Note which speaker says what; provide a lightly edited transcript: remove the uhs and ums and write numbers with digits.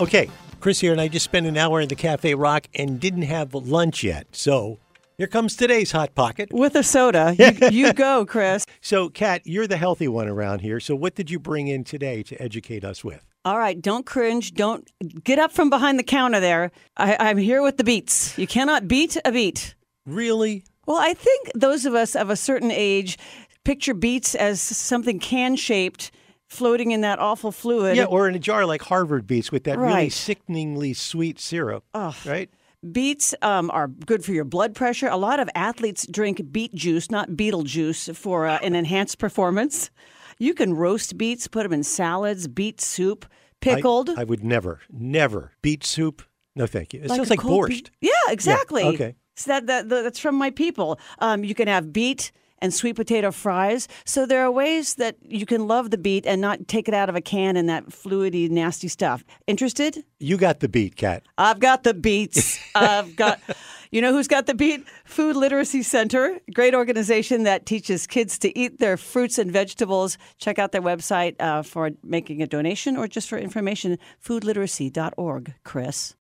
Speaker 1: Okay, Chris here, and I just spent an hour in the Cafe Rock and didn't have lunch yet. So here comes today's Hot Pocket.
Speaker 2: With a soda. You go, Chris.
Speaker 1: So, Kat, you're the healthy one around here. So what did you bring in today to educate us with?
Speaker 2: All right, don't cringe. Don't get up from behind the counter there. I'm here with the beets. You cannot beat a beet.
Speaker 1: Really?
Speaker 2: Well, I think those of us of a certain age picture beets as something can-shaped floating in that awful fluid.
Speaker 1: Yeah, or in a jar like Harvard beets with that really
Speaker 2: Right.
Speaker 1: sickeningly sweet syrup, right?
Speaker 2: Beets are good for your blood pressure. A lot of athletes drink beet juice, not beetle juice, for an enhanced performance. You can roast beets, put them in salads, beet soup, pickled.
Speaker 1: I would never. Beet soup? No, thank you. It sounds
Speaker 2: a
Speaker 1: like
Speaker 2: cold
Speaker 1: borscht.
Speaker 2: beet. Yeah, exactly.
Speaker 1: Yeah, okay.
Speaker 2: So that's from my people. You can have beet and sweet potato fries. So there are ways that you can love the beet and not take it out of a can and that fluidy, nasty stuff. Interested?
Speaker 1: You got the beet, Kat.
Speaker 2: I've got the beets. You know who's got the beet? Food Literacy Center, great organization that teaches kids to eat their fruits and vegetables. Check out their website for making a donation or just for information, foodliteracy.org, Chris.